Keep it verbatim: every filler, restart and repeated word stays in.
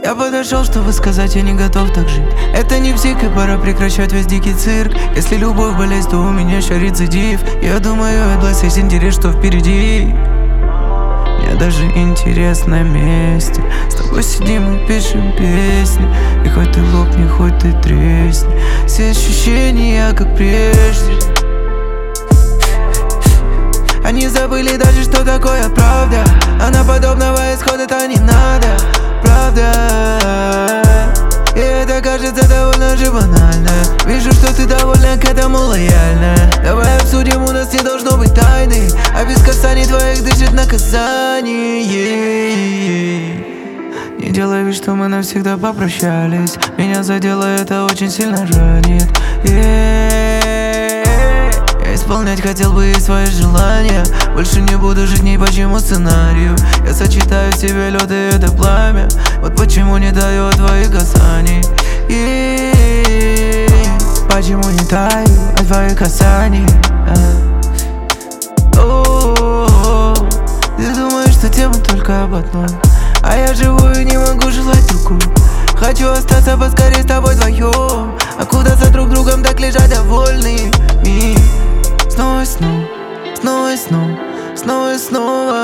Я подошел, чтобы сказать, я не готов так жить. Это не псих, и пора прекращать весь дикий цирк. Если любовь болезнь, то у меня еще рецидив. Я думаю, это есть интерес, что впереди. Мне даже интересно вместе с тобой сидим и пишем песни. И хоть ты лопни, хоть ты тресни, все ощущения как прежде. Они забыли даже, что такое правда. А на подобного исхода-то не надо. Правда. И это кажется довольно же банально. Вижу, что ты довольна к этому лояльна. Давай обсудим, у нас не должно быть тайны. А без касаний твоих дышит наказание. Не делай вид, что мы навсегда попрощались. Меня задело, это очень сильно ранит. Я исполнять хотел бы и свои желания. Больше не буду жить ни по чему сценарию. Я сочетаю в себе лед и это пламя. Вот почему не даю от твоих касаний. И почему не таю от твоих касаний. О-о-о. Ты думаешь, что тема только об одном, а я живу и не могу желать другую. Хочу остаться поскорее с тобой вдвоем, а куда за друг другом так лежать довольными. Снова и снова, снова и снова, снова и снова.